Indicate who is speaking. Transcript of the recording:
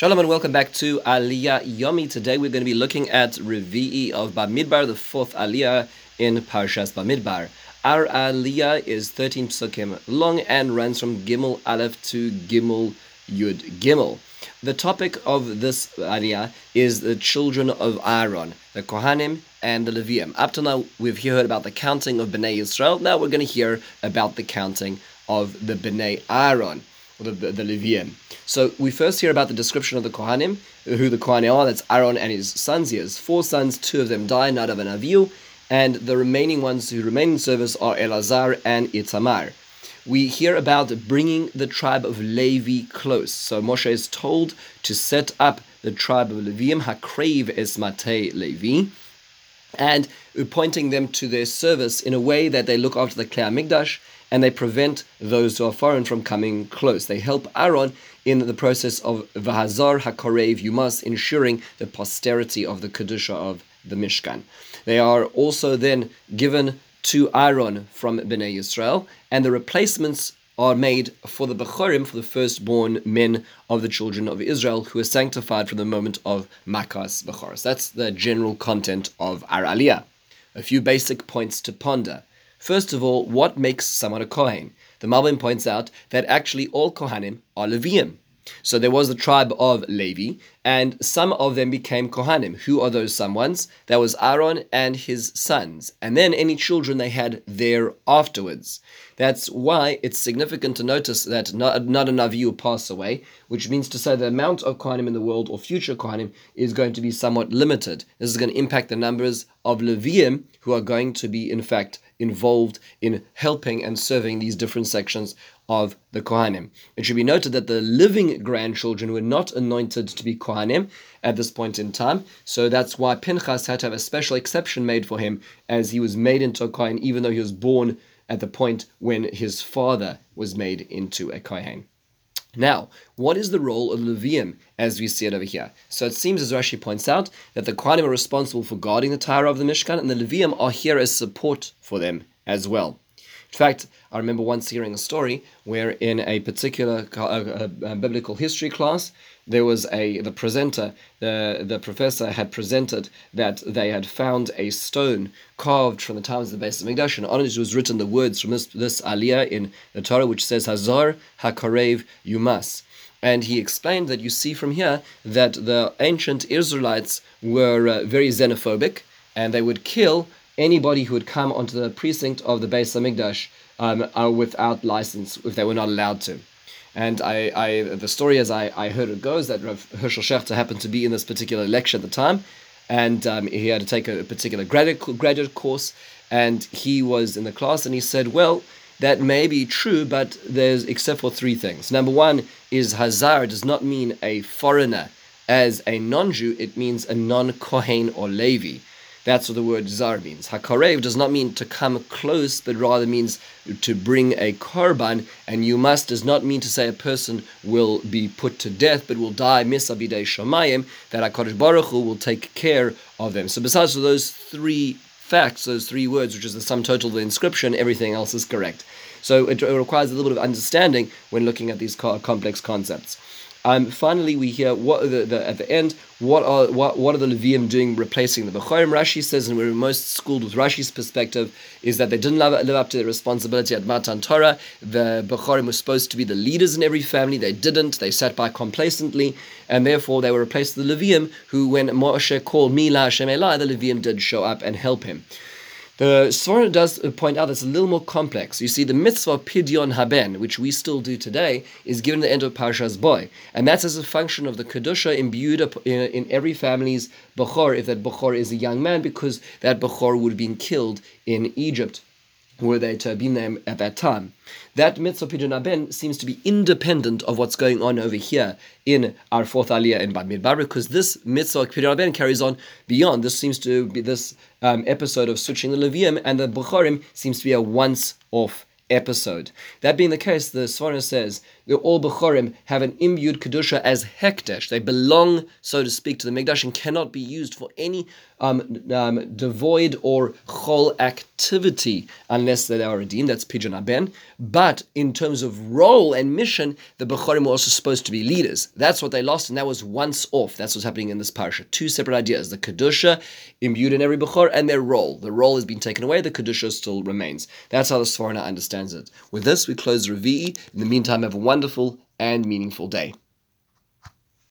Speaker 1: Shalom and welcome back to Aliyah Yomi. Today we're going to be looking at Revi'i of Bamidbar, the fourth Aliyah in Parshas Bamidbar. Our Aliyah is 13 psukim long and runs from Gimel Aleph to Gimel Yud Gimel. The topic of this Aliyah is the children of Aaron, the Kohanim and the Leviim. Up to now we've heard about the counting of Bnei Yisrael. Now we're going to hear about the counting of the Bnei Aaron, the Leviim. So we first hear about the description of the Kohanim, who the Kohanim are. That's Aaron and his sons. He has 4 sons, 2 of them die, Nadav and Avihu, and the remaining ones who remain in service are Elazar and Itamar. We hear about bringing the tribe of Levi close. So Moshe is told to set up the tribe of Leviim, Hakrev Esmatei Levi, and pointing them to their service in a way that they look after the Klei HaMikdash and they prevent those who are foreign from coming close. They help Aaron in the process of Vahazar HaKorev Yumas, ensuring the posterity of the Kedusha of the Mishkan. They are also then given to Aaron from Bnei Yisrael, and the replacements are made for the Bechorim, for the firstborn men of the children of Israel, who are sanctified from the moment of Makas Bechoros. That's the general content of our Aliyah. A few basic points to ponder. First of all, what makes someone a Kohen? The Malbim points out that actually all Kohanim are Leviim. So there was the tribe of Levi, and some of them became Kohanim. Who are those some ones? That was Aaron and his sons, and then any children they had there afterwards. That's why it's significant to notice that not a Navi will pass away, which means to say the amount of Kohanim in the world, or future Kohanim, is going to be somewhat limited. This is going to impact the numbers of Leviim, who are going to be, in fact, involved in helping and serving these different sections of the Kohanim. It should be noted that the living grandchildren were not anointed to be Kohanim at this point in time, so that's why Pinchas had to have a special exception made for him, as he was made into a Kohen even though he was born at the point when his father was made into a Kohen. Now, what is the role of Leviim as we see it over here? So it seems, as Rashi points out, that the Kohanim are responsible for guarding the Torah of the Mishkan, and the Leviim are here as support for them as well. In fact, I remember once hearing a story where in a particular biblical history class, there was the presenter, the professor had presented that they had found a stone carved from the times of the Beis HaMikdash, and on it was written the words from this Aliyah in the Torah, which says, Hazar HaKorev Yumas. And he explained that you see from here that the ancient Israelites were very xenophobic, and they would kill anybody who would come onto the precinct of the Beis HaMikdash without license, if they were not allowed to. And the story as I heard it goes, that Rav Hershel Schachter happened to be in this particular lecture at the time, and he had to take a particular graduate course, and he was in the class, and he said, well, that may be true, but there's except for 3 things. Number 1 is Hazar does not mean a foreigner. As a non-Jew, it means a non-Kohen or Levi. That's what the word zar means. Hakarev does not mean to come close, but rather means to bring a korban, and yumas does not mean to say a person will be put to death, but will die misabidei shamayim, that HaKadosh Baruch Hu will take care of them. So besides those 3 facts, those 3 words, which is the sum total of the inscription, everything else is correct. So it requires a little bit of understanding when looking at these complex concepts. Finally, we hear at the end, what are the Leviim doing replacing the Bechorim? Rashi says, and we're most schooled with Rashi's perspective, is that they didn't live up to their responsibility at Matan Torah. The Bechorim were supposed to be the leaders in every family. They didn't. They sat by complacently, and therefore they were replaced with the Leviim, who, when Moshe called Mila Hashem Elai, the Leviim did show up and help him. The Sforno does point out it's a little more complex. You see, the mitzvah of Pidyon Haben, which we still do today, is given at the end of Parshas Bo, and that's as a function of the Kedusha imbued in every family's Bechor, if that Bechor is a young man, because that Bechor would have been killed in Egypt, were they to have been there at that time. That mitzvah Pidyon Haben seems to be independent of what's going on over here in our 4th Aliyah in Bamidbar, because this mitzvah Pidyon Haben carries on beyond. This seems to be this episode of switching the Leviim, and the Bechorim seems to be a once-off episode. That being the case, the Sforno says all Bechorim have an imbued Kedusha as Hekdesh. They belong, so to speak, to the Mikdash and cannot be used for any devoid or chol activity unless they are redeemed. That's Pidyon Aben. But in terms of role and mission, the Bechorim were also supposed to be leaders. That's what they lost, and that was once off. That's what's happening in this parasha. Two separate ideas: the Kedusha imbued in every Bechor and their role. The role has been taken away, the Kedusha still remains. That's how the Sforna understands it. With this, we close Revi'i. In the meantime, have a wonderful and meaningful day.